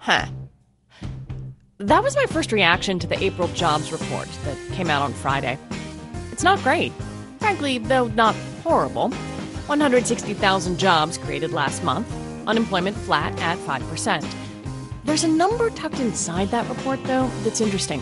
Huh. That was my first reaction to the April jobs report that came out on Friday. It's not great. Frankly, though not horrible. 160,000 jobs created last month. Unemployment flat at 5%. There's a number tucked inside that report, though, that's interesting.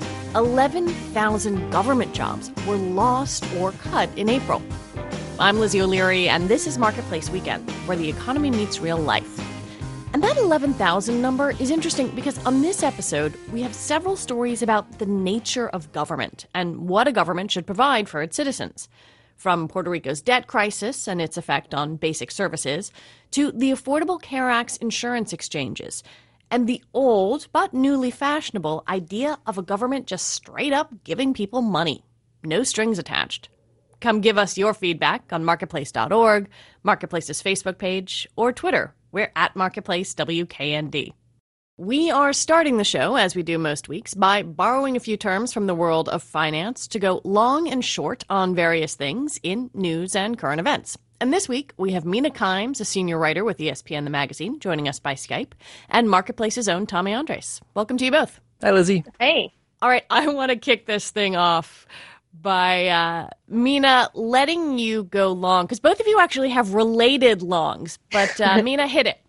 11,000 government jobs were lost or cut in April. I'm Lizzie O'Leary, and this is Marketplace Weekend, where the economy meets real life. And that 11,000 number is interesting because on this episode, we have several stories about the nature of government and what a government should provide for its citizens. From Puerto Rico's debt crisis and its effect on basic services, to the Affordable Care Act's insurance exchanges, and the old but newly fashionable idea of a government just straight up giving people money. No strings attached. Come give us your feedback on marketplace.org, Marketplace's Facebook page, or Twitter. We're at Marketplace WKND. We are starting the show, as we do most weeks, by borrowing a few terms from the world of finance to go long and short on various things in news and current events. And this week, we have Mina Kimes, a senior writer with ESPN The Magazine, joining us by Skype, and Marketplace's own Tommy Andres. Welcome to you both. Hi, Lizzie. Hey. All right, I want to kick this thing off by Mina letting you go long, because both of you actually have related longs, but Mina, hit it.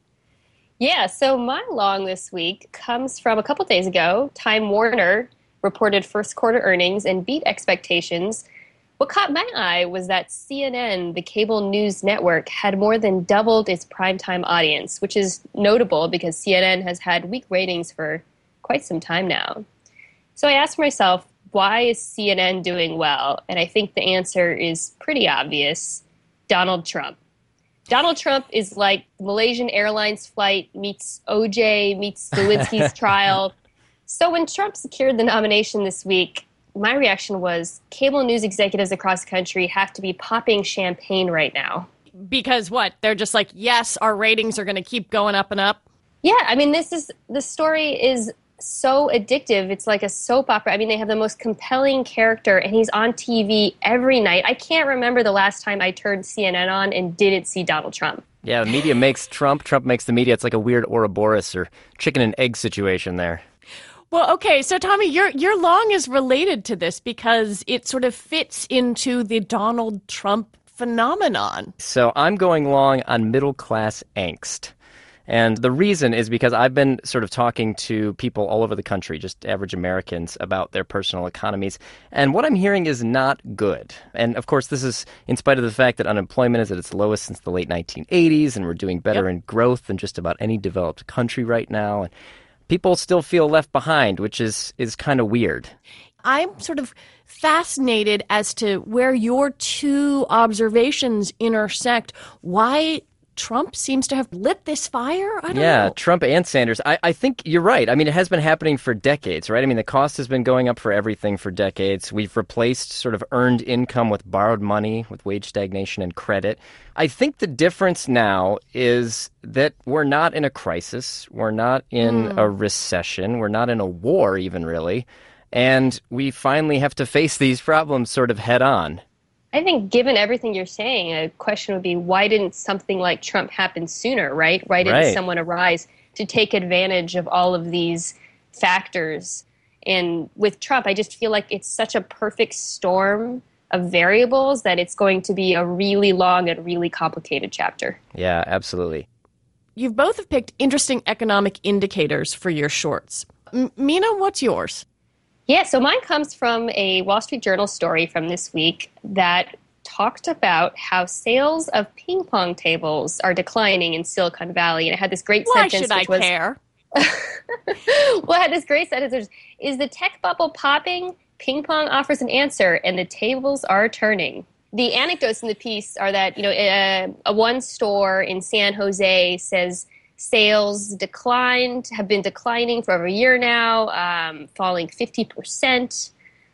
Yeah, so my long this week comes from a couple days ago. Time Warner reported first quarter earnings and beat expectations. What caught my eye was that CNN, the cable news network, had more than doubled its primetime audience, which is notable because CNN has had weak ratings for quite some time now. So I asked myself, why is CNN doing well? And I think the answer is pretty obvious. Donald Trump. Donald Trump is like Malaysian Airlines flight meets OJ meets Lewinsky's trial. So when Trump secured the nomination this week, my reaction was cable news executives across the country have to be popping champagne right now. Because what? They're just like, yes, our ratings are going to keep going up and up? Yeah, I mean, the story is so addictive. It's like a soap opera. I mean, they have the most compelling character, and he's on TV every night. I can't remember the last time I turned CNN on and didn't see Donald Trump. Yeah, the media makes Trump. Trump makes the media. It's like a weird Ouroboros or chicken and egg situation there. Well, okay, so Tommy, your long is related to this because it sort of fits into the Donald Trump phenomenon. So I'm going long on middle-class angst. And the reason is because I've been sort of talking to people all over the country, just average Americans, about their personal economies. And what I'm hearing is not good. And, of course, this is in spite of the fact that unemployment is at its lowest since the late 1980s, and we're doing better in growth than just about any developed country right now. And people still feel left behind, which is kind of weird. I'm sort of fascinated as to where your two observations intersect. Why Trump seems to have lit this fire? I don't know. Yeah, Trump and Sanders. I think you're right. I mean, it has been happening for decades, right? I mean, the cost has been going up for everything for decades. We've replaced sort of earned income with borrowed money, with wage stagnation and credit. I think the difference now is that we're not in a crisis. We're not in a recession. We're not in a war even, really. And we finally have to face these problems sort of head on. I think given everything you're saying, a question would be, why didn't something like Trump happen sooner, right? Why didn't someone arise to take advantage of all of these factors? And with Trump, I just feel like it's such a perfect storm of variables that it's going to be a really long and really complicated chapter. Yeah, absolutely. You both have picked interesting economic indicators for your shorts. Mina, what's yours? Yeah, so mine comes from a Wall Street Journal story from this week that talked about how sales of ping pong tables are declining in Silicon Valley. And it had this great sentence. Why should I care? Well, it had this great sentence, which is the tech bubble popping? Ping pong offers an answer, and the tables are turning. The anecdotes in the piece are that, a one store in San Jose says sales have been declining for over a year now, falling 50%.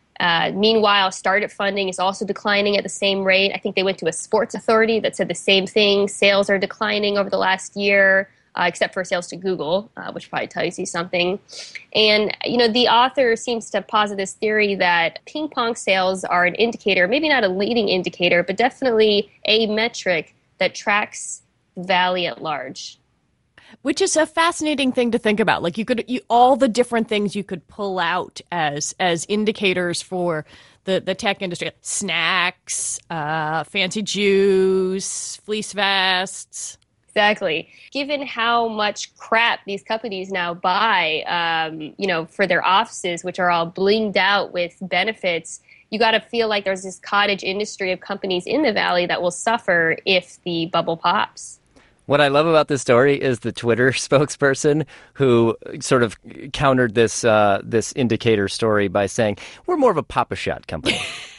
Meanwhile, startup funding is also declining at the same rate. I think they went to a sports authority that said the same thing. Sales are declining over the last year, except for sales to Google, which probably tells you something. And, the author seems to posit this theory that ping pong sales are an indicator, maybe not a leading indicator, but definitely a metric that tracks the valley at large. Which is a fascinating thing to think about. Like all the different things you could pull out as indicators for the tech industry: snacks, fancy juice, fleece vests. Exactly. Given how much crap these companies now buy, for their offices, which are all blinged out with benefits, you got to feel like there's this cottage industry of companies in the Valley that will suffer if the bubble pops. What I love about this story is the Twitter spokesperson who sort of countered this indicator story by saying, we're more of a Pop-A-Shot company.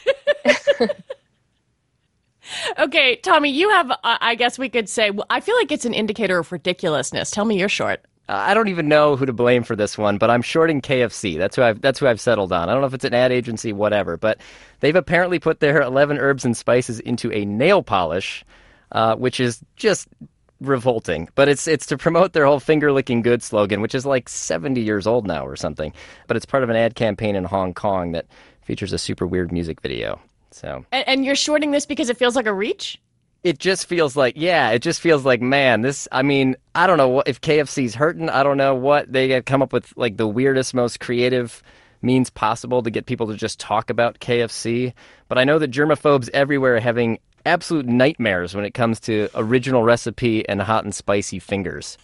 Okay, Tommy, you have, I guess we could say, I feel like it's an indicator of ridiculousness. Tell me you're short. I don't even know who to blame for this one, but I'm shorting KFC. That's who I've settled on. I don't know if it's an ad agency, whatever, but they've apparently put their 11 herbs and spices into a nail polish, which is just revolting. But it's to promote their whole finger licking good slogan, which is like 70 years old now or something. But it's part of an ad campaign in Hong Kong that features a super weird music video. So and you're shorting this because it feels like a reach? It just feels like, man, I don't know if KFC's hurting. I don't know what. They had come up with like the weirdest, most creative means possible to get people to just talk about KFC. But I know that germaphobes everywhere are having absolute nightmares when it comes to original recipe and hot and spicy fingers.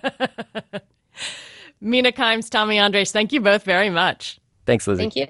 Mina Kimes, Tommy Andres, thank you both very much. Thanks, Lizzie. Thank you.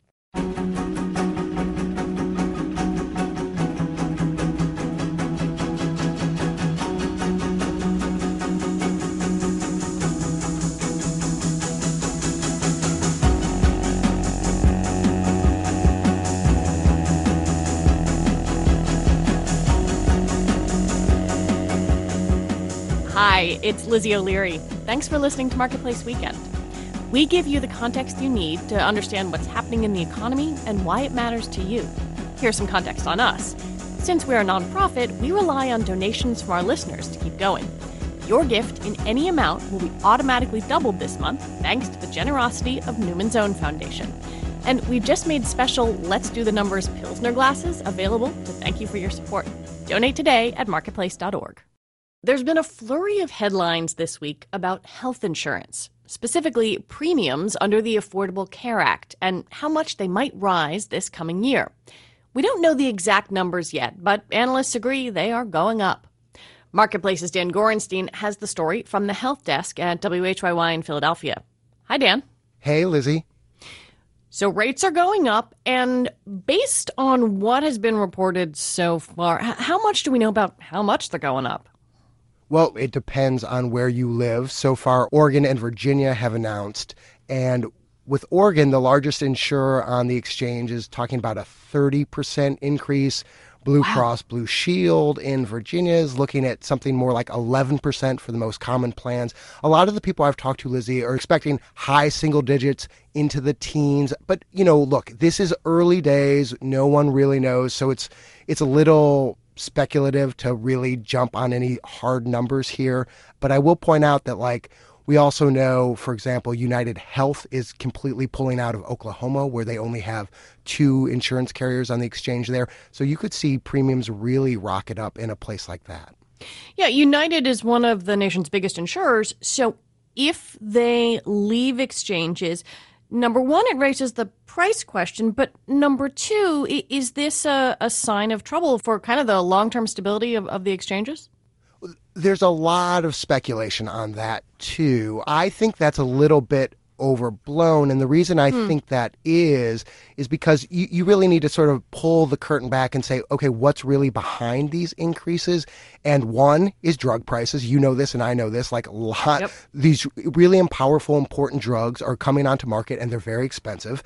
Hi, it's Lizzie O'Leary. Thanks for listening to Marketplace Weekend. We give you the context you need to understand what's happening in the economy and why it matters to you. Here's some context on us. Since we're a nonprofit, we rely on donations from our listeners to keep going. Your gift in any amount will be automatically doubled this month thanks to the generosity of Newman's Own Foundation. And we've just made special Let's Do the Numbers Pilsner glasses available to thank you for your support. Donate today at marketplace.org. There's been a flurry of headlines this week about health insurance, specifically premiums under the Affordable Care Act and how much they might rise this coming year. We don't know the exact numbers yet, but analysts agree they are going up. Marketplace's Dan Gorenstein has the story from the health desk at WHYY in Philadelphia. Hi, Dan. Hey, Lizzie. So rates are going up, and based on what has been reported so far, how much do we know about how much they're going up? Well, it depends on where you live. So far, Oregon and Virginia have announced. And with Oregon, the largest insurer on the exchange is talking about a 30% increase. Blue Cross Blue Shield in Virginia is looking at something more like 11% for the most common plans. A lot of the people I've talked to, Lizzie, are expecting high single digits into the teens. But, look, this is early days. No one really knows. So it's a little speculative to really jump on any hard numbers here. But I will point out that, we also know, for example, United Health is completely pulling out of Oklahoma, where they only have 2 insurance carriers on the exchange there. So you could see premiums really rocket up in a place like that. Yeah, United is one of the nation's biggest insurers. So if they leave exchanges, number one, it raises the price question. But number two, is this a sign of trouble for kind of the long-term stability of the exchanges? There's a lot of speculation on that, too. I think that's a little bit overblown. And the reason I think that is because you really need to sort of pull the curtain back and say, okay, what's really behind these increases? And one is drug prices. You know this and I know this. These really powerful, important drugs are coming onto market and they're very expensive.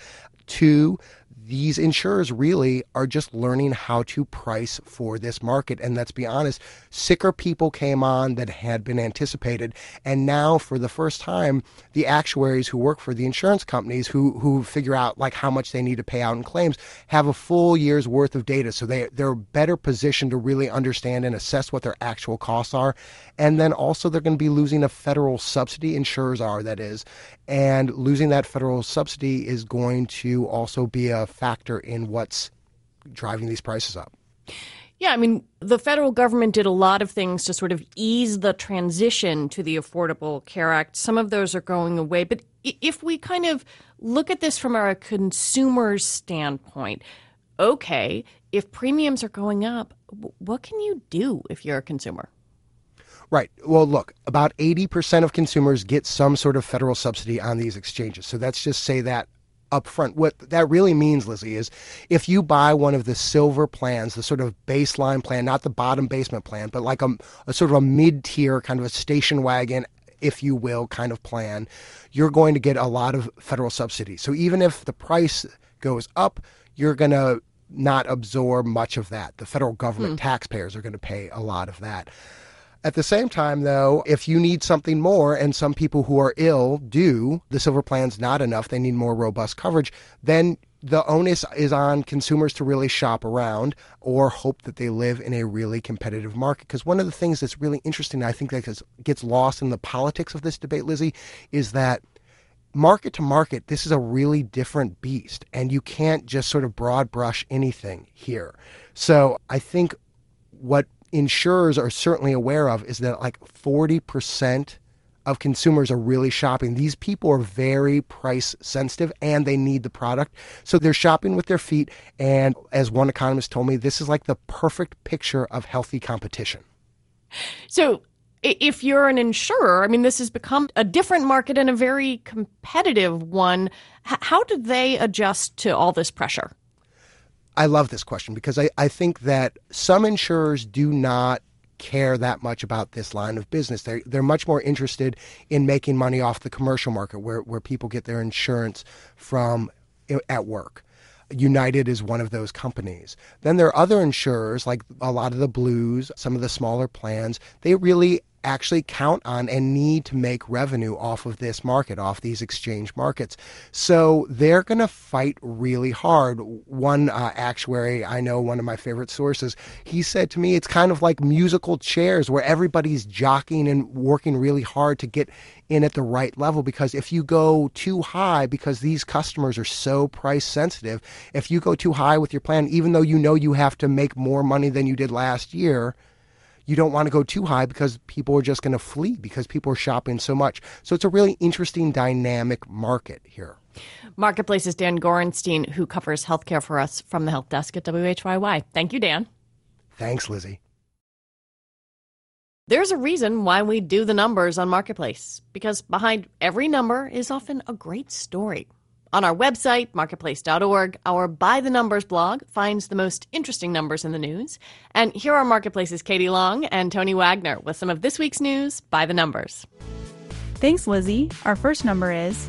2, these insurers really are just learning how to price for this market. And let's be honest, sicker people came on that had been anticipated. And now, for the first time, the actuaries who work for the insurance companies who figure out how much they need to pay out in claims have a full year's worth of data. So they're better positioned to really understand and assess what their actual costs are. And then also they're going to be losing a federal subsidy. Insurers are, that is. And losing that federal subsidy is going to also be a factor in what's driving these prices up. Yeah, I mean, the federal government did a lot of things to sort of ease the transition to the Affordable Care Act. Some of those are going away. But if we kind of look at this from a consumer's standpoint, okay, if premiums are going up, what can you do if you're a consumer? Right. Well, look, about 80% of consumers get some sort of federal subsidy on these exchanges. So let's just say that up front. What that really means, Lizzie, is if you buy one of the silver plans, the sort of baseline plan, not the bottom basement plan, but like a sort of a mid-tier kind of a station wagon, if you will, kind of plan, you're going to get a lot of federal subsidy. So even if the price goes up, you're going to not absorb much of that. The federal government, taxpayers, are going to pay a lot of that. At the same time, though, if you need something more, and some people who are ill do, the silver plan's not enough, they need more robust coverage, then the onus is on consumers to really shop around or hope that they live in a really competitive market. Because one of the things that's really interesting, I think that gets lost in the politics of this debate, Lizzie, is that market to market, this is a really different beast, and you can't just sort of broad brush anything here. So I think what insurers are certainly aware of is that like 40% of consumers are really shopping. These people are very price sensitive and they need the product. So they're shopping with their feet. And as one economist told me, this is like the perfect picture of healthy competition. So if you're an insurer, I mean, this has become a different market and a very competitive one. How do they adjust to all this pressure? I love this question because I think that some insurers do not care that much about this line of business. They're much more interested in making money off the commercial market where people get their insurance from at work. United is one of those companies. Then there are other insurers, like a lot of the Blues, some of the smaller plans. They really actually count on and need to make revenue off of this market, off these exchange markets. So they're going to fight really hard. One actuary, I know, one of my favorite sources, he said to me, it's kind of like musical chairs where everybody's jockeying and working really hard to get in at the right level, because if you go too high, because these customers are so price sensitive, if you go too high with your plan, even though you know you have to make more money than you did last year, you don't want to go too high because people are just going to flee because people are shopping so much. So it's a really interesting dynamic market here. Marketplace's Dan Gorenstein, who covers healthcare for us from the Health Desk at WHYY. Thank you, Dan. Thanks, Lizzie. There's a reason why we do the numbers on Marketplace, because behind every number is often a great story. On our website, marketplace.org, our By the Numbers blog finds the most interesting numbers in the news. And here are Marketplace's Katie Long and Tony Wagner with some of this week's news by the numbers. Thanks, Lizzie. Our first number is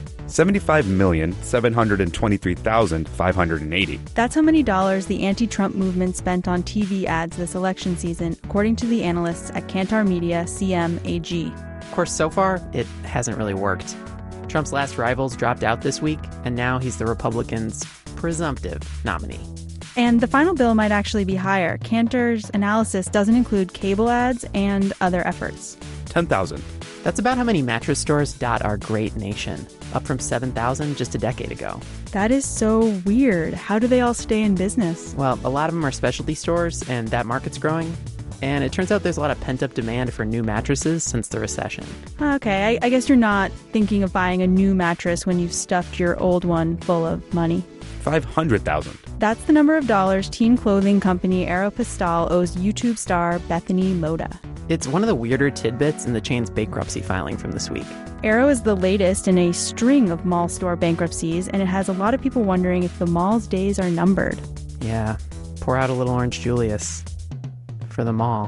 75,723,580. That's how many dollars the anti-Trump movement spent on TV ads this election season, according to the analysts at Kantar Media CMAG. Of course, so far, it hasn't really worked. Trump's last rivals dropped out this week, and now he's the Republicans' presumptive nominee. And the final bill might actually be higher. Kantar's analysis doesn't include cable ads and other efforts. 10,000. That's about how many mattress stores dot our great nation, up from 7,000 just a decade ago. That is so weird. How do they all stay in business? Well, a lot of them are specialty stores, and that market's growing. And it turns out there's a lot of pent-up demand for new mattresses since the recession. Okay, I guess you're not thinking of buying a new mattress when you've stuffed your old one full of money. 500,000. That's the number of dollars teen clothing company Aeropostale owes YouTube star Bethany Moda. It's one of the weirder tidbits in the chain's bankruptcy filing from this week. Aero is the latest in a string of mall store bankruptcies, and it has a lot of people wondering if the mall's days are numbered. Yeah, pour out a little orange Julius for the mall.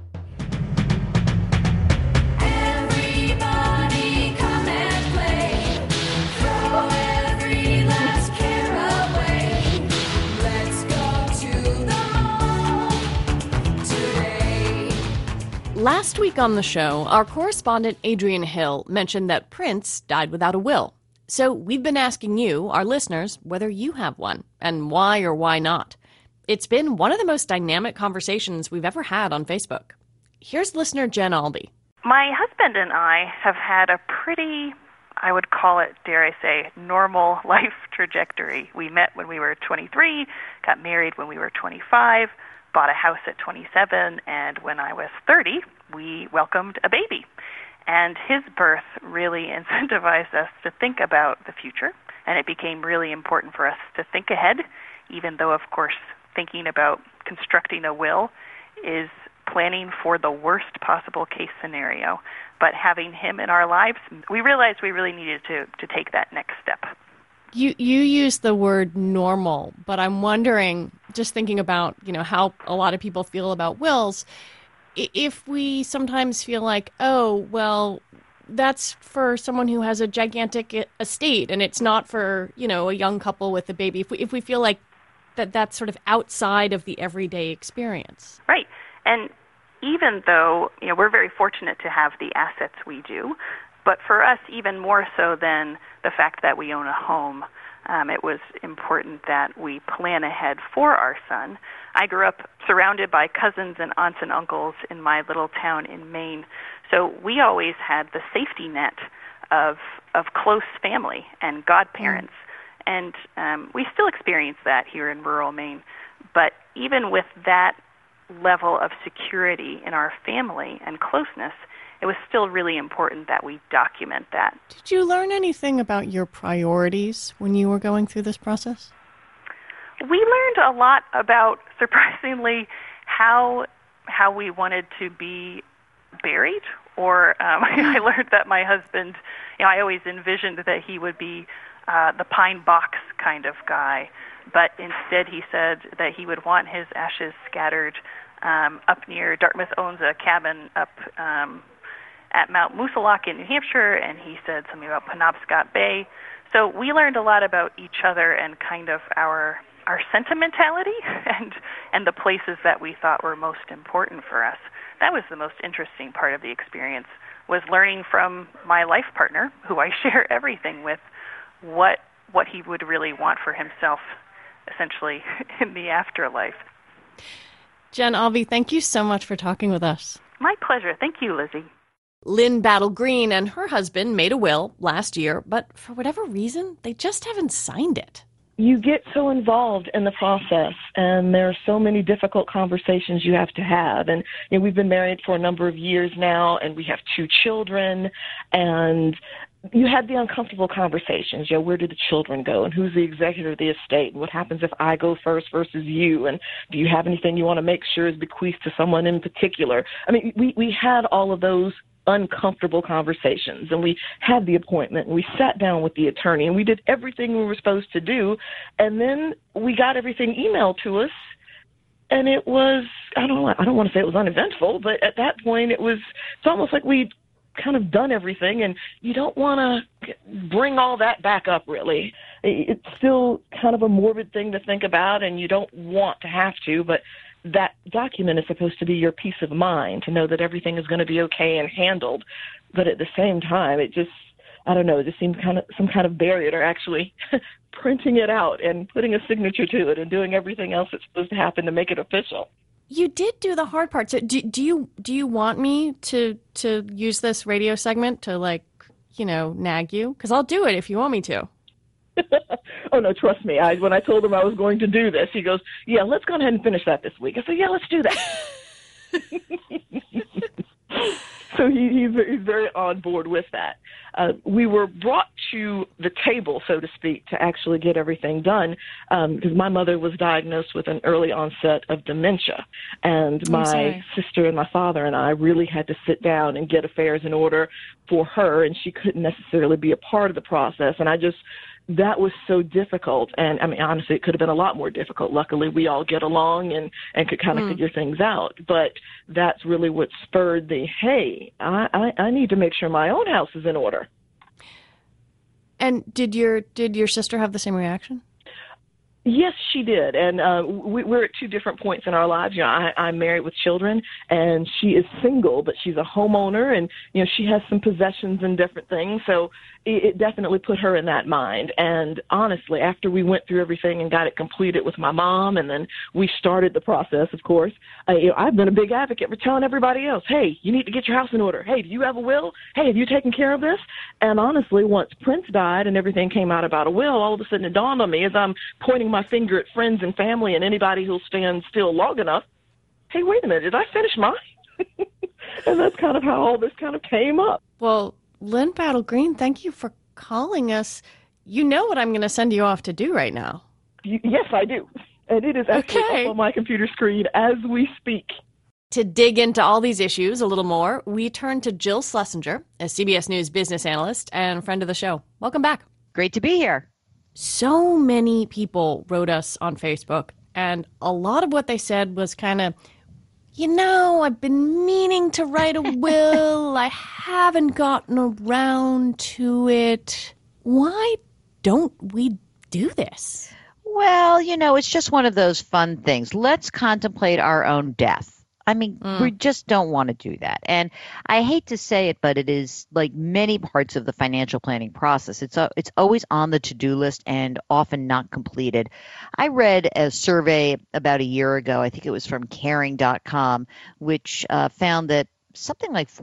Everybody come and play. Throw every last care away. Let's go to the mall today. Last week on the show, our correspondent Adrian Hill mentioned that Prince died without a will. So we've been asking you, our listeners, whether you have one and why or why not. It's been one of the most dynamic conversations we've ever had on Facebook. Here's listener Jen Albee. My husband and I have had a pretty, I would call it, dare I say, normal life trajectory. We met when we were 23, got married when we were 25, bought a house at 27, and when I was 30, we welcomed a baby. And his birth really incentivized us to think about the future, and it became really important for us to think ahead, even though, of course, thinking about constructing a will is planning for the worst possible case scenario. But having him in our lives, we realized we really needed to take that next step. You use the word normal, but I'm wondering, just thinking about, how a lot of people feel about wills, if we sometimes feel like, oh, well, that's for someone who has a gigantic estate and it's not for, a young couple with a baby, if we feel like that's sort of outside of the everyday experience. Right. And even though, we're very fortunate to have the assets we do, but for us, even more so than the fact that we own a home, it was important that we plan ahead for our son. I grew up surrounded by cousins and aunts and uncles in my little town in Maine, so we always had the safety net of close family and godparents, and we still experience that here in rural Maine. But even with that level of security in our family and closeness, it was still really important that we document that. Did you learn anything about your priorities when you were going through this process? We learned a lot about, surprisingly, how we wanted to be buried. Or I learned that my husband, I always envisioned that he would be the pine box kind of guy, but instead he said that he would want his ashes scattered up near Dartmouth owns a cabin up at Mount Moosilauke in New Hampshire, and he said something about Penobscot Bay. So we learned a lot about each other and kind of our sentimentality and the places that we thought were most important for us. That was the most interesting part of the experience, was learning from my life partner, who I share everything with, what he would really want for himself, essentially, in the afterlife. Jen Alvey, thank you so much for talking with us. My pleasure. Thank you, Lizzie. Lynn Battle Green and her husband made a will last year, but for whatever reason, they just haven't signed it. You get so involved in the process, and there are so many difficult conversations you have to have. And we've been married for a number of years now, and we have 2 children, and you had the uncomfortable conversations. Where do the children go, and who's the executor of the estate, and what happens if I go first versus you, and do you have anything you want to make sure is bequeathed to someone in particular? I mean, we had all of those uncomfortable conversations, and we had the appointment, and we sat down with the attorney, and we did everything we were supposed to do, and then we got everything emailed to us, and it was, I don't want to say it was uneventful, but at that point it's almost like we'd kind of done everything, and you don't want to bring all that back up, really. It's still kind of a morbid thing to think about, and you don't want to have to, but that document is supposed to be your peace of mind, to know that everything is going to be okay and handled. But at the same time, it just seemed some kind of barrier to actually printing it out and putting a signature to it and doing everything else that's supposed to happen to make it official. You did do the hard part. So do you want me to use this radio segment to nag you? Because I'll do it if you want me to. Oh, no, trust me. When I told him I was going to do this, he goes, yeah, let's go ahead and finish that this week. I said, yeah, let's do that. So he's very on board with that. We were brought to the table, so to speak, to actually get everything done, because my mother was diagnosed with an early onset of dementia, and my sister and my father and I really had to sit down and get affairs in order for her, and she couldn't necessarily be a part of the process, and that was so difficult. And I mean, honestly, it could have been a lot more difficult. Luckily, we all get along and could kind of figure things out. But that's really what spurred hey, I need to make sure my own house is in order. And did your sister have the same reaction? Yes, she did. And we're at 2 different points in our lives. I'm married with children, and she is single, but she's a homeowner, and, she has some possessions and different things. So it definitely put her in that mind. And honestly, after we went through everything and got it completed with my mom, and then we started the process, of course, I've been a big advocate for telling everybody else, hey, you need to get your house in order. Hey, do you have a will? Hey, have you taken care of this? And honestly, once Prince died and everything came out about a will, all of a sudden it dawned on me as I'm pointing my finger at friends and family and anybody who'll stand still long enough, hey, wait a minute, did I finish mine? And that's kind of how all this kind of came up. Well, Lynn Battle Green, thank you for calling us. You know what I'm going to send you off to do right now. Yes, I do. And it is actually Okay. up on my computer screen as we speak. To dig into all these issues a little more, we turn to Jill Schlesinger, a CBS News business analyst and friend of the show. Welcome back. Great to be here. So many people wrote us on Facebook, and a lot of what they said was kind of, I've been meaning to write a will. I haven't gotten around to it. Why don't we do this? Well, it's just one of those fun things. Let's contemplate our own death. I mean, we just don't want to do that. And I hate to say it, but it is like many parts of the financial planning process. It's always on the to-do list and often not completed. I read a survey about a year ago, I think it was from caring.com, which found that something like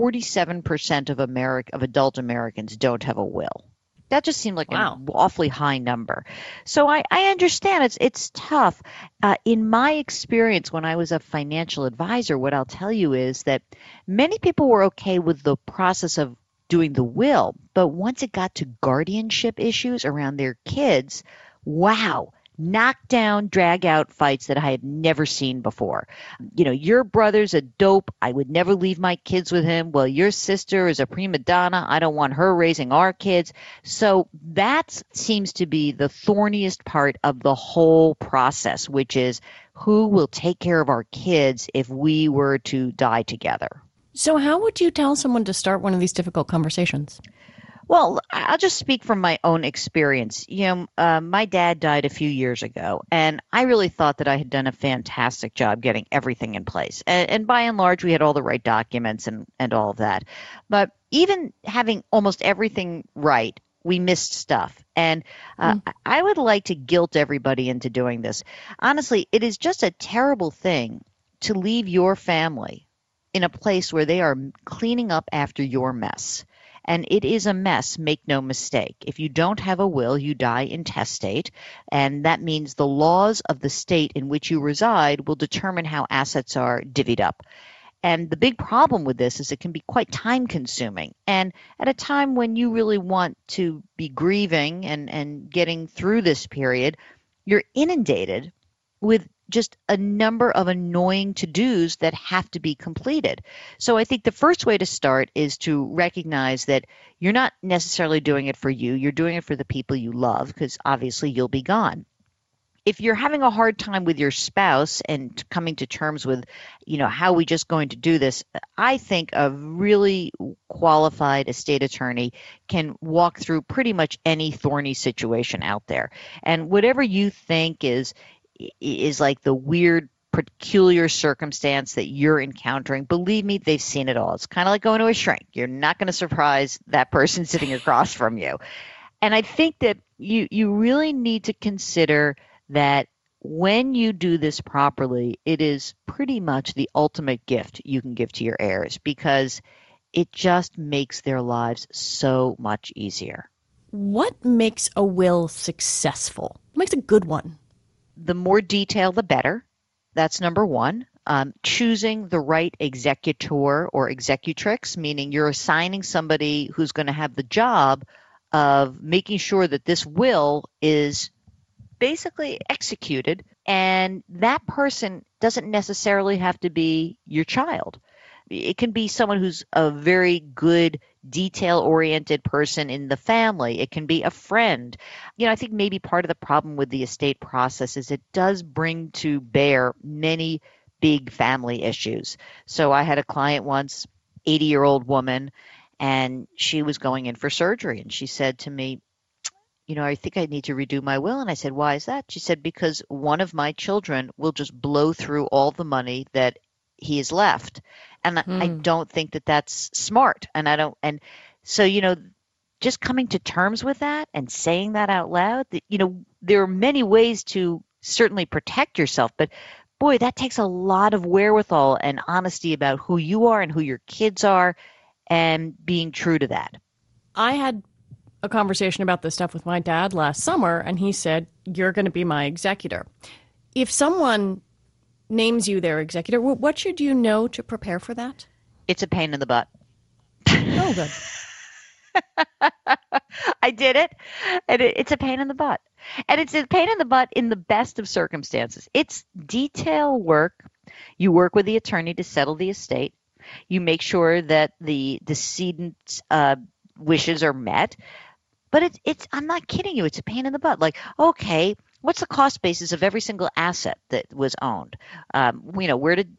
47% of adult Americans don't have a will. That just seemed like an awfully high number. So I understand it's tough. In my experience, when I was a financial advisor, what I'll tell you is that many people were okay with the process of doing the will, but once it got to guardianship issues around their kids, wow, knockdown, drag-out fights that I had never seen before. Your brother's a dope. I would never leave my kids with him. Well, your sister is a prima donna. I don't want her raising our kids. So that seems to be the thorniest part of the whole process, which is who will take care of our kids if we were to die together. So how would you tell someone to start one of these difficult conversations? Well, I'll just speak from my own experience. My dad died a few years ago, and I really thought that I had done a fantastic job getting everything in place. And by and large, we had all the right documents and all of that. But even having almost everything right, we missed stuff. And I would like to guilt everybody into doing this. Honestly, it is just a terrible thing to leave your family in a place where they are cleaning up after your mess. And it is a mess, make no mistake. If you don't have a will, you die intestate, and that means the laws of the state in which you reside will determine how assets are divvied up. And the big problem with this is it can be quite time-consuming. And at a time when you really want to be grieving and getting through this period, you're inundated with just a number of annoying to-dos that have to be completed. So I think the first way to start is to recognize that you're not necessarily doing it for you. You're doing it for the people you love, because obviously you'll be gone. If you're having a hard time with your spouse and coming to terms with, how are we just going to do this, I think a really qualified estate attorney can walk through pretty much any thorny situation out there. And whatever you think is like the weird, peculiar circumstance that you're encountering, believe me, they've seen it all. It's kind of like going to a shrink. You're not going to surprise that person sitting across from you. And I think that you really need to consider that when you do this properly, it is pretty much the ultimate gift you can give to your heirs, because it just makes their lives so much easier. What makes a will successful? What makes a good one? The more detail, the better. That's number one. Choosing the right executor or executrix, meaning you're assigning somebody who's going to have the job of making sure that this will is basically executed, and that person doesn't necessarily have to be your child. It can be someone who's a very good detail-oriented person in the family. It can be a friend. I think maybe part of the problem with the estate process is it does bring to bear many big family issues. So I had a client once, 80-year-old woman, and she was going in for surgery, and she said to me, I think I need to redo my will. And I said, why is that? She said, because one of my children will just blow through all the money that he has left. And I don't think that that's smart. And so, just coming to terms with that and saying that out loud, there are many ways to certainly protect yourself, but boy, that takes a lot of wherewithal and honesty about who you are and who your kids are and being true to that. I had a conversation about this stuff with my dad last summer, and he said, you're going to be my executor. If someone names you their executor. What should you know to prepare for that? It's a pain in the butt. Oh, good. I did it, and it's a pain in the butt. And it's a pain in the butt in the best of circumstances. It's detail work. You work with the attorney to settle the estate. You make sure that the decedent's wishes are met. But it's I'm not kidding you. It's a pain in the butt. Like, okay, what's the cost basis of every single asset that was owned? Where did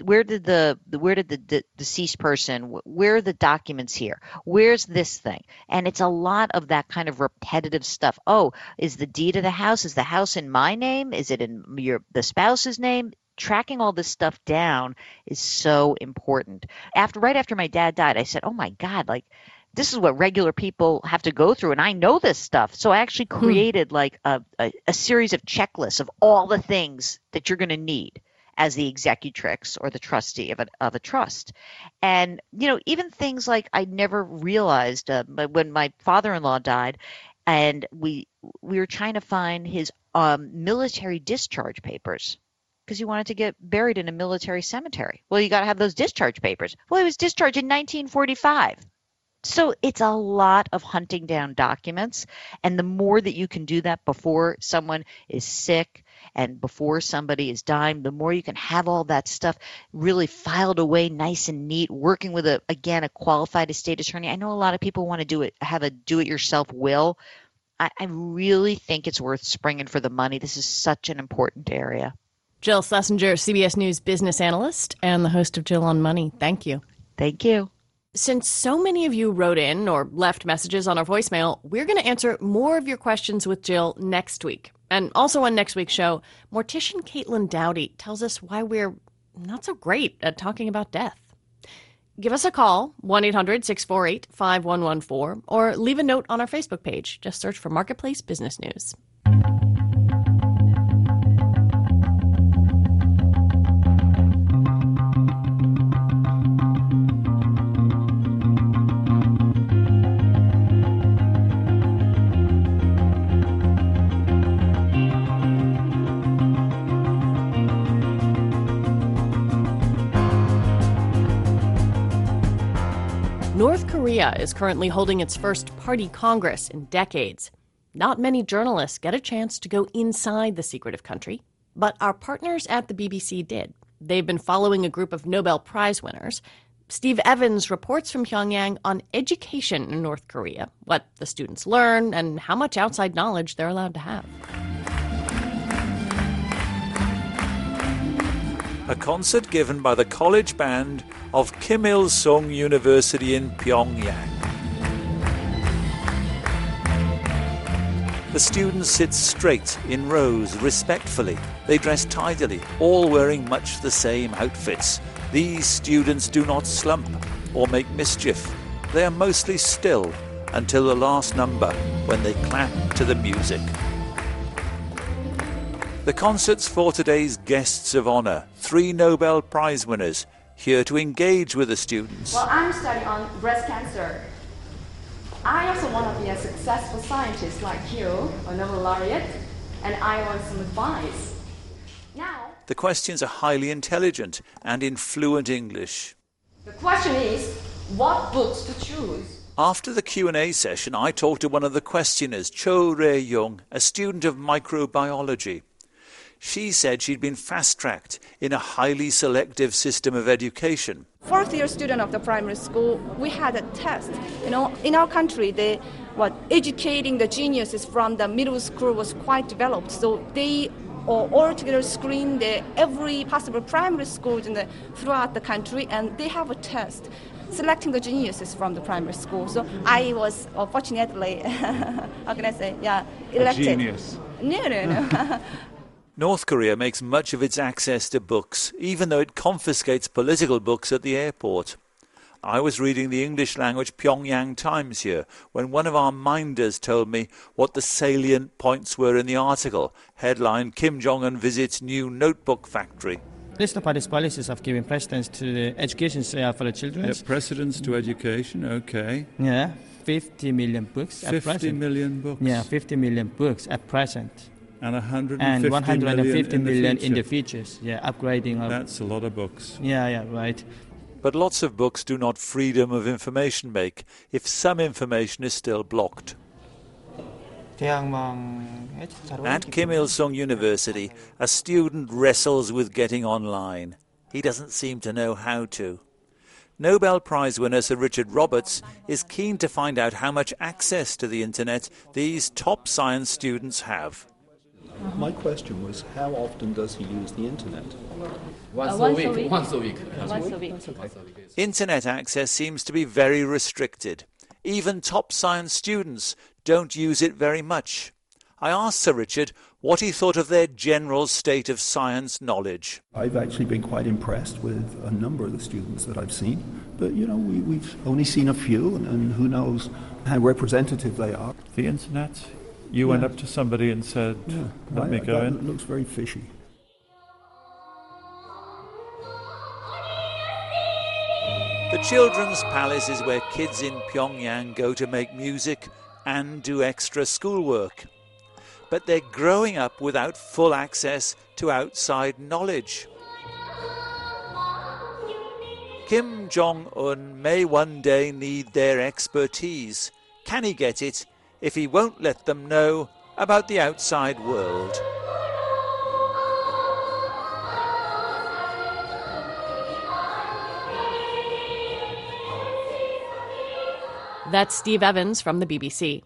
the deceased person? Where are the documents here? Where's this thing? And it's a lot of that kind of repetitive stuff. Oh, is the deed of the house? Is the house in my name? Is it in the spouse's name? Tracking all this stuff down is so important. Right after my dad died, I said, "Oh my God, like." This is what regular people have to go through, and I know this stuff. So I actually created like a series of checklists of all the things that you're going to need as the executrix or the trustee of a trust. And, even things like I never realized when my father-in-law died, and we were trying to find his military discharge papers because he wanted to get buried in a military cemetery. Well, you got to have those discharge papers. Well, he was discharged in 1945. So it's a lot of hunting down documents, and the more that you can do that before someone is sick and before somebody is dying, the more you can have all that stuff really filed away nice and neat, working with a qualified estate attorney. I know a lot of people want to have a do-it-yourself will. I really think it's worth springing for the money. This is such an important area. Jill Schlesinger, CBS News business analyst and the host of Jill on Money. Thank you. Thank you. Since so many of you wrote in or left messages on our voicemail, we're going to answer more of your questions with Jill next week. And also on next week's show, mortician Caitlin Dowdy tells us why we're not so great at talking about death. Give us a call, 1-800-648-5114, or leave a note on our Facebook page. Just search for Marketplace Business News. North Korea is currently holding its first party congress in decades. Not many journalists get a chance to go inside the secretive country, but our partners at the BBC did. They've been following a group of Nobel Prize winners. Steve Evans reports from Pyongyang on education in North Korea, what the students learn, and how much outside knowledge they're allowed to have. A concert given by the college band of Kim Il-sung University in Pyongyang. The students sit straight in rows respectfully. They dress tidily, all wearing much the same outfits. These students do not slump or make mischief. They are mostly still until the last number, when they clap to the music. The concert's for today's guests of honor, 3 Nobel Prize winners, here to engage with the students. Well, I'm studying on breast cancer. I also want to be a successful scientist like you, a Nobel laureate, and I want some advice. Now, The questions are highly intelligent and in fluent English. the question is, what books to choose? After the Q&A session, I talked to one of the questioners, Cho Rae-young, a student of microbiology. She said she'd been fast-tracked in a highly selective system of education. Fourth-year student of the primary school, we had a test. In our country, educating the geniuses from the middle school was quite developed. So they all together screened every possible primary schools throughout the country, and they have a test selecting the geniuses from the primary school. So I was, fortunately, how can I say, elected. A genius. No. North Korea makes much of its access to books, even though it confiscates political books at the airport. I was reading the English-language Pyongyang Times here when one of our minders told me what the salient points were in the article, headlined Kim Jong-un visits new notebook factory. List of party's policies of giving precedence to the education for the children. Yeah, precedence to education, okay. Yeah, 50 million books at present. 50 million books? Yeah, 50 million books at present. And 150 and 150 million in the future. future. Yeah, upgrading of. That's a lot of books. Yeah, right. But lots of books do not freedom of information make if some information is still blocked. At Kim Il-sung University, a student wrestles with getting online. He doesn't seem to know how to. Nobel Prize winner Sir Richard Roberts is keen to find out how much access to the internet these top science students have. My question was, how often does he use the internet? Once a week. Once a week. Internet access seems to be very restricted. Even top science students don't use it very much. I asked Sir Richard what he thought of their general state of science knowledge. I've actually been quite impressed with a number of the students that I've seen, but we've only seen a few, and who knows how representative they are. The internet? You went up to somebody and said, let me go in? It looks very fishy. The Children's Palace is where kids in Pyongyang go to make music and do extra schoolwork. But they're growing up without full access to outside knowledge. Kim Jong-un may one day need their expertise. Can he get it if he won't let them know about the outside world? That's Steve Evans from the BBC.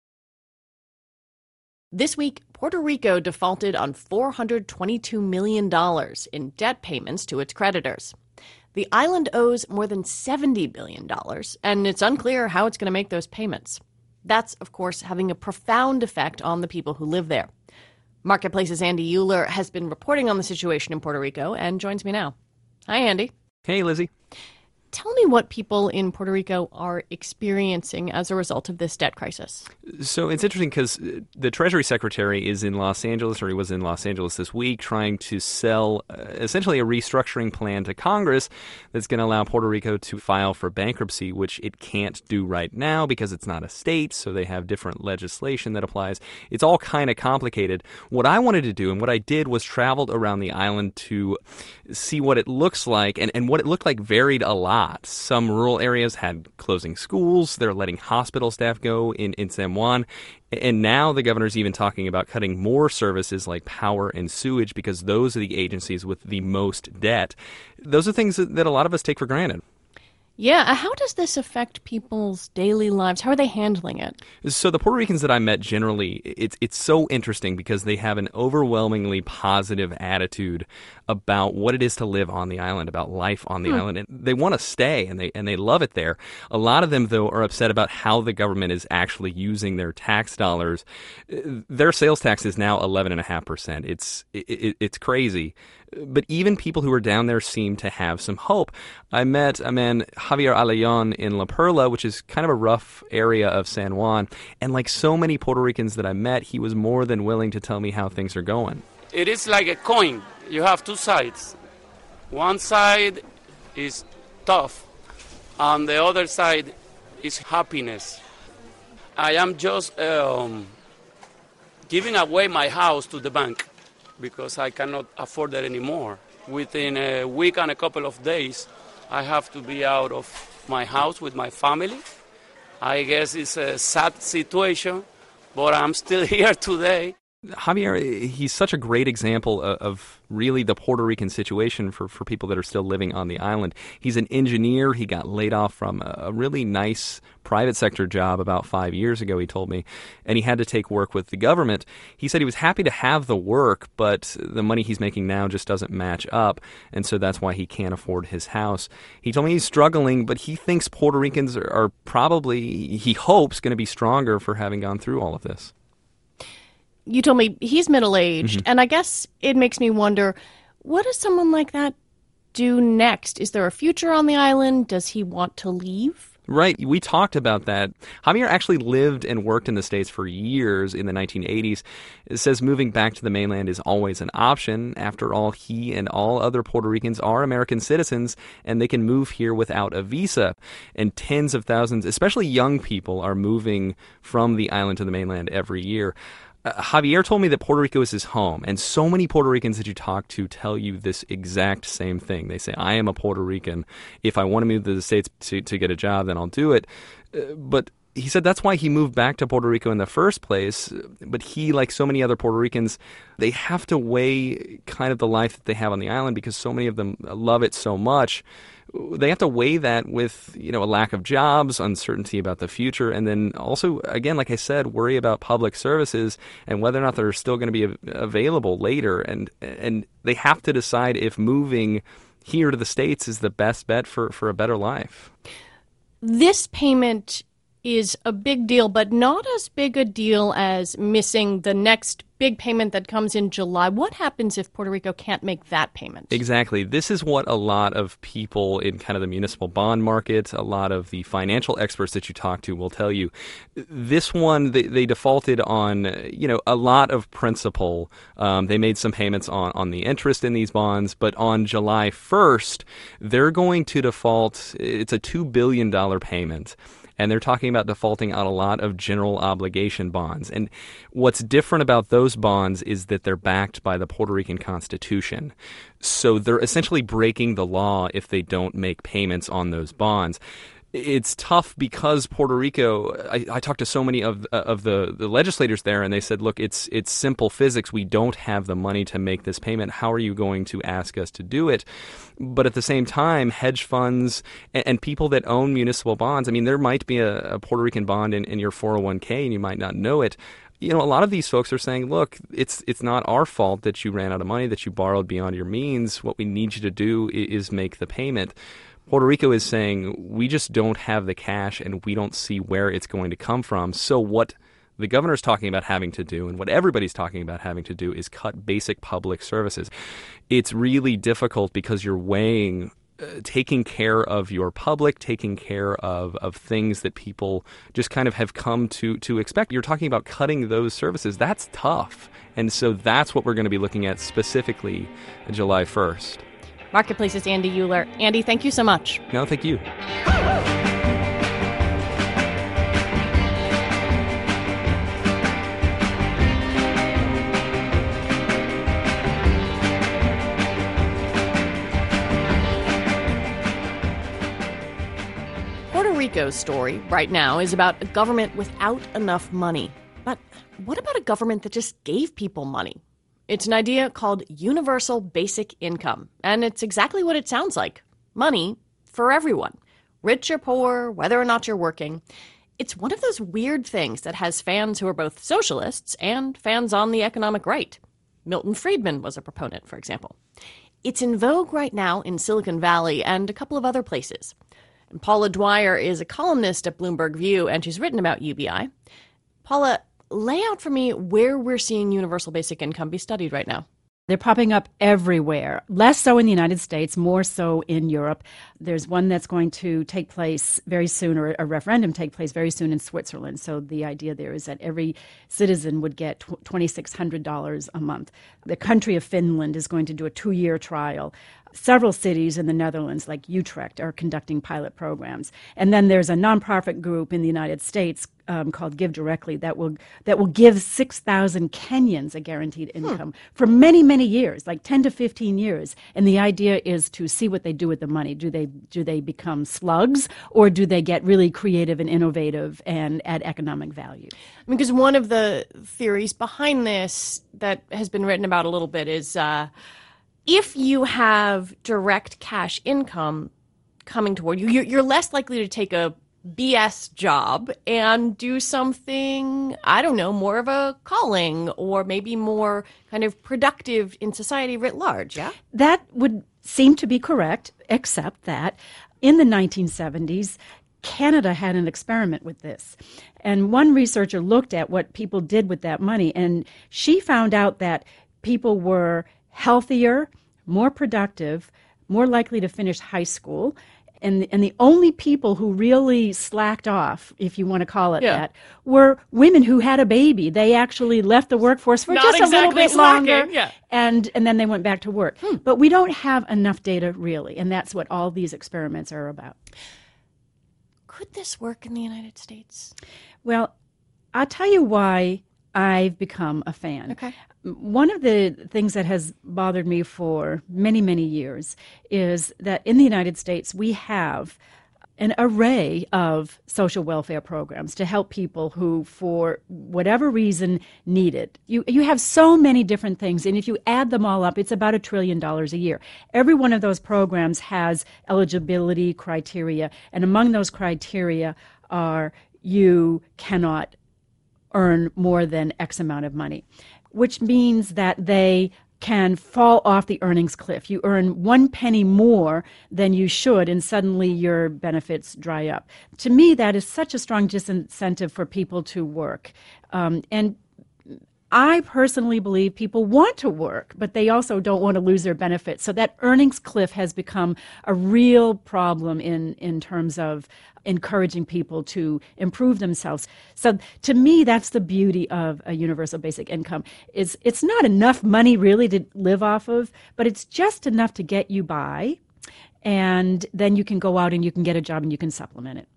This week, Puerto Rico defaulted on $422 million in debt payments to its creditors. The island owes more than $70 billion, and it's unclear how it's going to make those payments. That's, of course, having a profound effect on the people who live there. Marketplace's Andy Euler has been reporting on the situation in Puerto Rico and joins me now. Hi, Andy. Hey, Lizzie. Tell me what people in Puerto Rico are experiencing as a result of this debt crisis. So it's interesting because the Treasury Secretary is in Los Angeles, or he was in Los Angeles this week, trying to sell essentially a restructuring plan to Congress that's going to allow Puerto Rico to file for bankruptcy, which it can't do right now because it's not a state, so they have different legislation that applies. It's all kind of complicated. What I wanted to do, and what I did, was traveled around the island to see what it looks like, and what it looked like varied a lot. Some rural areas had closing schools. They're letting hospital staff go in San Juan. And now the governor's even talking about cutting more services like power and sewage because those are the agencies with the most debt. Those are things that a lot of us take for granted. Yeah, how does this affect people's daily lives? How are they handling it? So the Puerto Ricans that I met generally, it's so interesting because they have an overwhelmingly positive attitude about what it is to live on the island, about life on the island. And they want to stay, and they love it there. A lot of them, though, are upset about how the government is actually using their tax dollars. Their sales tax is now 11.5%. It's crazy. But even people who are down there seem to have some hope. I met a man, Javier Alejon, in La Perla, which is kind of a rough area of San Juan. And like so many Puerto Ricans that I met, he was more than willing to tell me how things are going. It is like a coin. You have two sides. One side is tough, and the other side is happiness. I am just giving away my house to the bank because I cannot afford it anymore. Within a week and a couple of days, I have to be out of my house with my family. I guess it's a sad situation, but I'm still here today. Javier, he's such a great example of really the Puerto Rican situation for people that are still living on the island. He's an engineer. He got laid off from a really nice private sector job about 5 years ago, he told me, and he had to take work with the government. He said he was happy to have the work, but the money he's making now just doesn't match up, and so that's why he can't afford his house. He told me he's struggling, but he thinks Puerto Ricans are probably, he hopes, going to be stronger for having gone through all of this. You told me he's middle-aged, and I guess it makes me wonder, what does someone like that do next? Is there a future on the island? Does he want to leave? Right. We talked about that. Javier actually lived and worked in the States for years in the 1980s. It says moving back to the mainland is always an option. After all, he and all other Puerto Ricans are American citizens, and they can move here without a visa. And tens of thousands, especially young people, are moving from the island to the mainland every year. Javier told me that Puerto Rico is his home, and so many Puerto Ricans that you talk to tell you this exact same thing. They say, I am a Puerto Rican. If I want to move to the States to get a job, then I'll do it. But he said that's why he moved back to Puerto Rico in the first place. But he, like so many other Puerto Ricans, they have to weigh kind of the life that they have on the island because so many of them love it so much. They have to weigh that with, a lack of jobs, uncertainty about the future, and then also, again, like I said, worry about public services and whether or not they're still going to be available later. And they have to decide if moving here to the States is the best bet for a better life. This payment is a big deal, but not as big a deal as missing the next big payment that comes in July. What happens if Puerto Rico can't make that payment? Exactly. This is what a lot of people in kind of the municipal bond market, a lot of the financial experts that you talk to will tell you. This one, they defaulted on, a lot of principal. They made some payments on the interest in these bonds, but on July 1st, they're going to default. It's a $2 billion payment. And they're talking about defaulting on a lot of general obligation bonds. And what's different about those bonds is that they're backed by the Puerto Rican Constitution. So they're essentially breaking the law if they don't make payments on those bonds. It's tough because Puerto Rico, I talked to so many of the legislators there, and they said, look, it's simple physics. We don't have the money to make this payment. How are you going to ask us to do it? But at the same time, hedge funds and people that own municipal bonds, there might be a Puerto Rican bond in your 401k, and you might not know it. A lot of these folks are saying, look, it's not our fault that you ran out of money, that you borrowed beyond your means. What we need you to do is make the payment. Puerto Rico is saying, we just don't have the cash and we don't see where it's going to come from. So what the governor's talking about having to do and what everybody's talking about having to do is cut basic public services. It's really difficult because you're weighing taking care of your public, taking care of things that people just kind of have come to expect. You're talking about cutting those services. That's tough. And so that's what we're going to be looking at specifically July 1st. Marketplace's Andy Uhler. Andy, thank you so much. No, thank you. Puerto Rico's story right now is about a government without enough money. But what about a government that just gave people money? It's an idea called Universal Basic Income, and it's exactly what it sounds like. Money for everyone, rich or poor, whether or not you're working. It's one of those weird things that has fans who are both socialists and fans on the economic right. Milton Friedman was a proponent, for example. It's in vogue right now in Silicon Valley and a couple of other places. And Paula Dwyer is a columnist at Bloomberg View, and she's written about UBI. Paula, lay out for me where we're seeing universal basic income be studied right now. They're popping up everywhere, less so in the United States, more so in Europe. There's one that's going to take place very soon, or a referendum take place very soon in Switzerland. So the idea there is that every citizen would get $2,600 a month. The country of Finland is going to do a 2-year trial. Several cities in the Netherlands, like Utrecht, are conducting pilot programs. And then there's a nonprofit group in the United States called Give Directly that will give 6,000 Kenyans a guaranteed income for many, many years, like 10 to 15 years. And the idea is to see what they do with the money. Do they become slugs, or do they get really creative and innovative and add economic value? Because one of the theories behind this that has been written about a little bit is if you have direct cash income coming toward you, you're less likely to take a BS job and do something, I don't know, more of a calling or maybe more kind of productive in society writ large, yeah? That would seem to be correct, except that in the 1970s, Canada had an experiment with this. And one researcher looked at what people did with that money, and she found out that people were healthier, more productive, more likely to finish high school. And the only people who really slacked off, if you want to call it that, were women who had a baby. They actually left the workforce for just a little bit longer, and then they went back to work. But we don't have enough data, really, and that's what all these experiments are about. Could this work in the United States? Well, I'll tell you why I've become a fan. Okay. One of the things that has bothered me for many, many years is that in the United States, we have an array of social welfare programs to help people who, for whatever reason, need it. You have so many different things, and if you add them all up, it's about $1 trillion a year. Every one of those programs has eligibility criteria, and among those criteria are you cannot earn more than X amount of money, which means that they can fall off the earnings cliff. You earn 1 penny more than you should, and suddenly your benefits dry up. To me, that is such a strong disincentive for people to work. And I personally believe people want to work, but they also don't want to lose their benefits. So that earnings cliff has become a real problem in terms of encouraging people to improve themselves. So to me, that's the beauty of a universal basic income. It's not enough money really to live off of, but it's just enough to get you by. And then you can go out and you can get a job and you can supplement it.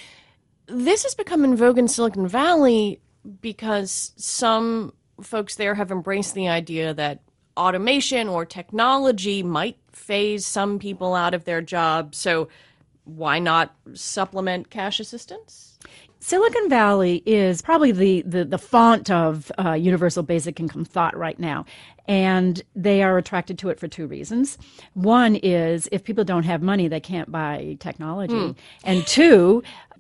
This has become in vogue in Silicon Valley because some folks there have embraced the idea that automation or technology might phase some people out of their jobs. So why not supplement cash assistance? Silicon Valley is probably the font of universal basic income thought right now. And they are attracted to it for two reasons. One is if people don't have money, they can't buy technology. And two,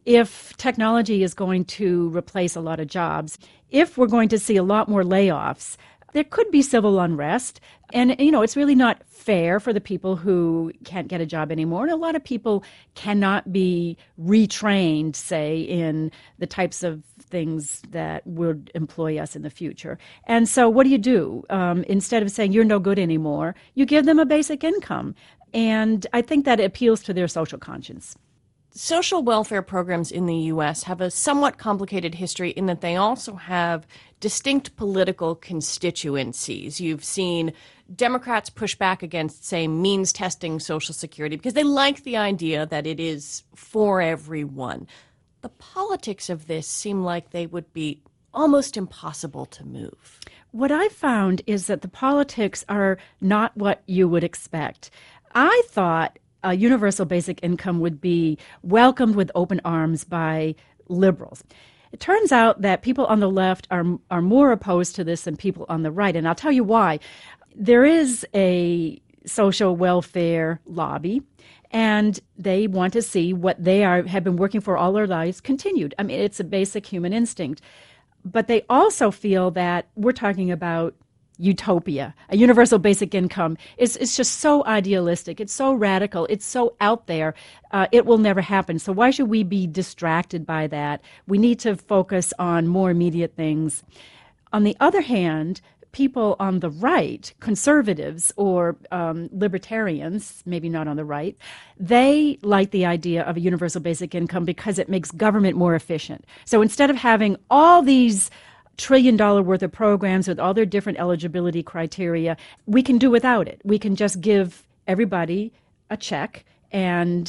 if technology is going to replace a lot of jobs, if we're going to see a lot more layoffs, there could be civil unrest. And, it's really not fair for the people who can't get a job anymore. And a lot of people cannot be retrained, say, in the types of things that would employ us in the future. And so what do? Instead of saying you're no good anymore, you give them a basic income. And I think that appeals to their social conscience. Social welfare programs in the U.S. have a somewhat complicated history in that they also have distinct political constituencies. You've seen Democrats push back against, say, means testing Social Security because they like the idea that it is for everyone. The politics of this seem like they would be almost impossible to move. What I found is that the politics are not what you would expect. I thought a universal basic income would be welcomed with open arms by liberals. It turns out that people on the left are more opposed to this than people on the right, and I'll tell you why. There is a social welfare lobby, and they want to see what they have been working for all their lives continued. I mean, it's a basic human instinct. But they also feel that we're talking about utopia. A universal basic income is just so idealistic. It's so radical. It's so out there. It will never happen. So why should we be distracted by that? We need to focus on more immediate things. On the other hand, people on the right, conservatives or libertarians, maybe not on the right, they like the idea of a universal basic income because it makes government more efficient. So instead of having all these $1 trillion worth of programs with all their different eligibility criteria, we can do without it. We can just give everybody a check and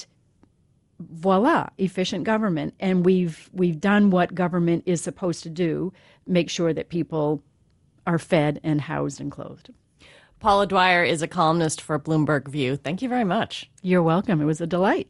voila, efficient government. And we've done what government is supposed to do, make sure that people are fed and housed and clothed. Paula Dwyer is a columnist for Bloomberg View. Thank you very much. You're welcome. It was a delight.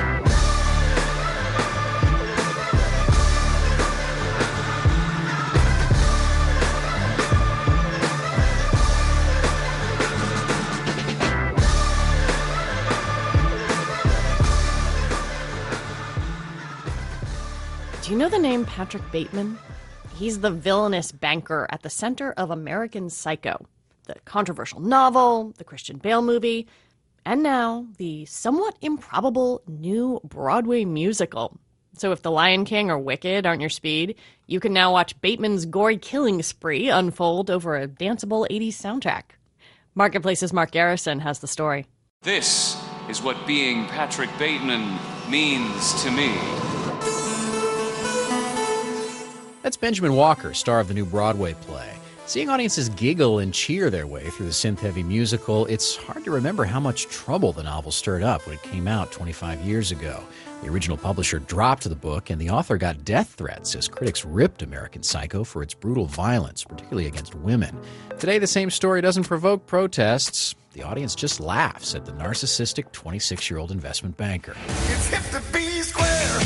Do you know the name Patrick Bateman? He's the villainous banker at the center of American Psycho, the controversial novel, the Christian Bale movie, and now the somewhat improbable new Broadway musical. So if The Lion King or Wicked aren't your speed, you can now watch Bateman's gory killing spree unfold over a danceable 80s soundtrack. Marketplace's Mark Garrison has the story. This is what being Patrick Bateman means to me. That's Benjamin Walker, star of the new Broadway play. Seeing audiences giggle and cheer their way through the synth-heavy musical, it's hard to remember how much trouble the novel stirred up when it came out 25 years ago. The original publisher dropped the book, and the author got death threats as critics ripped American Psycho for its brutal violence, particularly against women. Today, the same story doesn't provoke protests. The audience just laughs at the narcissistic 26-year-old investment banker. It's hip to be square.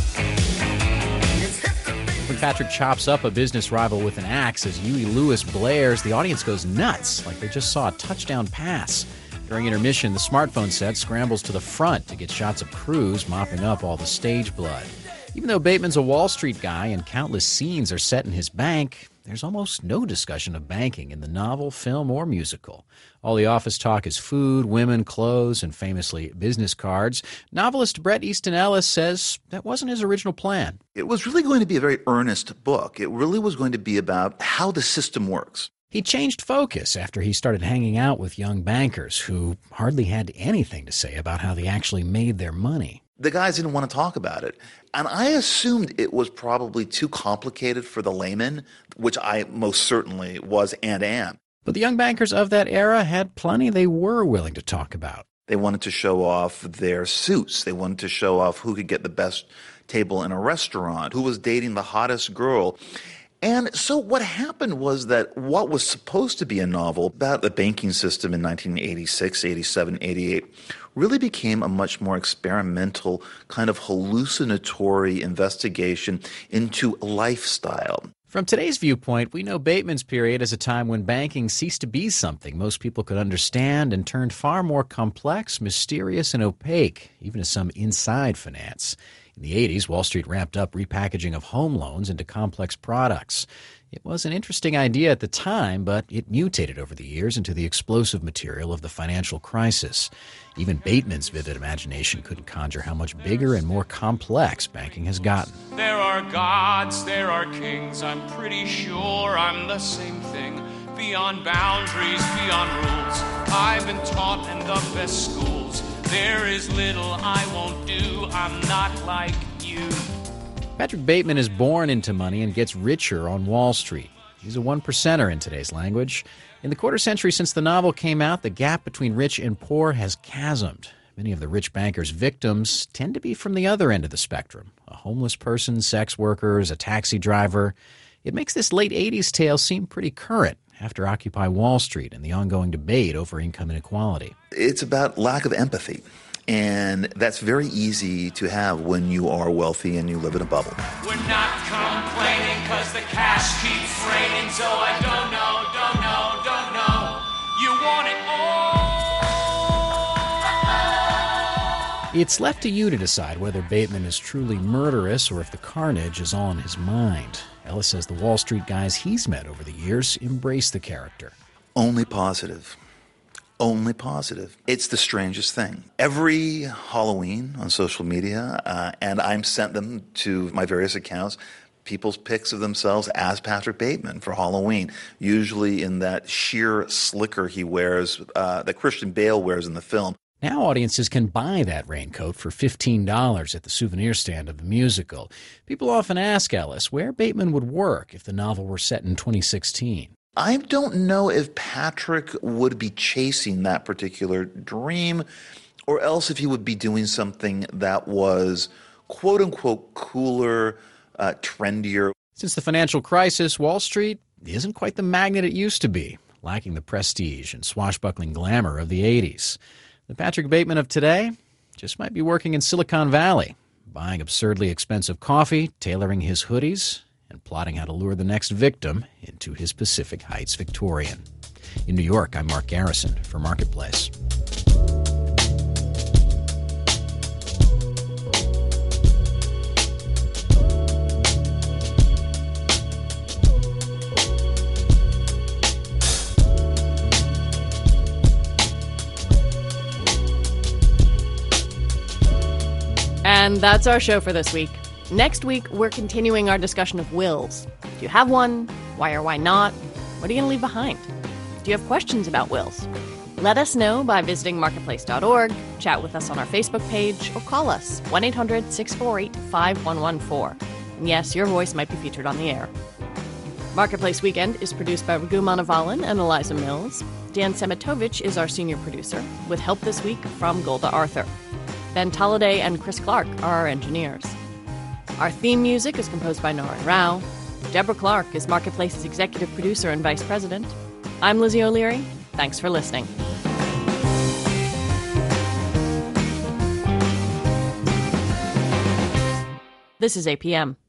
When Patrick chops up a business rival with an axe as Huey Lewis blares, the audience goes nuts, like they just saw a touchdown pass. During intermission, the smartphone set scrambles to the front to get shots of Cruise mopping up all the stage blood. Even though Bateman's a Wall Street guy and countless scenes are set in his bank, there's almost no discussion of banking in the novel, film, or musical. All the office talk is food, women, clothes, and famously business cards. Novelist Bret Easton Ellis says that wasn't his original plan. It was really going to be a very earnest book. It really was going to be about how the system works. He changed focus after he started hanging out with young bankers who hardly had anything to say about how they actually made their money. The guys didn't want to talk about it. And I assumed it was probably too complicated for the layman, which I most certainly was and am. But the young bankers of that era had plenty they were willing to talk about. They wanted to show off their suits. They wanted to show off who could get the best table in a restaurant, who was dating the hottest girl. And so what happened was that what was supposed to be a novel about the banking system in 1986, 87, 88 really became a much more experimental, kind of hallucinatory investigation into lifestyle. From today's viewpoint, we know Bateman's period as a time when banking ceased to be something most people could understand and turned far more complex, mysterious, and opaque, even as some inside finance. In the 80s, Wall Street ramped up repackaging of home loans into complex products. It was an interesting idea at the time, but it mutated over the years into the explosive material of the financial crisis. Even Bateman's vivid imagination couldn't conjure how much bigger and more complex banking has gotten. There are gods, there are kings. I'm pretty sure I'm the same thing. Beyond boundaries, beyond rules. I've been taught in the best schools. There is little I won't do. I'm not like you. Patrick Bateman is born into money and gets richer on Wall Street. He's a one-percenter in today's language. In the quarter century since the novel came out, the gap between rich and poor has chasmed. Many of the rich bankers' victims tend to be from the other end of the spectrum. A homeless person, sex workers, a taxi driver. It makes this late 80s tale seem pretty current after Occupy Wall Street and the ongoing debate over income inequality. It's about lack of empathy. And that's very easy to have when you are wealthy and you live in a bubble. We're not complaining because the cash keeps raining. So I don't know. You want it all. It's left to you to decide whether Bateman is truly murderous or if the carnage is all in his mind. Ellis says the Wall Street guys he's met over the years embrace the character. Only positive. Only positive. It's the strangest thing. Every Halloween on social media, and I'm sent them to my various accounts, people's pics of themselves as Patrick Bateman for Halloween, usually in that sheer slicker he wears, that Christian Bale wears in the film. Now audiences can buy that raincoat for $15 at the souvenir stand of the musical. People often ask Ellis where Bateman would work if the novel were set in 2016. I don't know if Patrick would be chasing that particular dream, or else if he would be doing something that was quote-unquote cooler, trendier. Since the financial crisis, Wall Street isn't quite the magnet it used to be, lacking the prestige and swashbuckling glamour of the 80s. The Patrick Bateman of today just might be working in Silicon Valley, buying absurdly expensive coffee, tailoring his hoodies, and plotting how to lure the next victim into his Pacific Heights Victorian. In New York, I'm Mark Garrison for Marketplace. And that's our show for this week. Next week, we're continuing our discussion of wills. Do you have one? Why or why not? What are you going to leave behind? Do you have questions about wills? Let us know by visiting marketplace.org, chat with us on our Facebook page, or call us 1-800-648-5114. And yes, your voice might be featured on the air. Marketplace Weekend is produced by Raghu Manavalan and Eliza Mills. Dan Semitovich is our senior producer, with help this week from Golda Arthur. Ben Tolliday and Chris Clark are our engineers. Our theme music is composed by Nora Rao. Deborah Clark is Marketplace's executive producer and vice president. I'm Lizzie O'Leary. Thanks for listening. This is APM.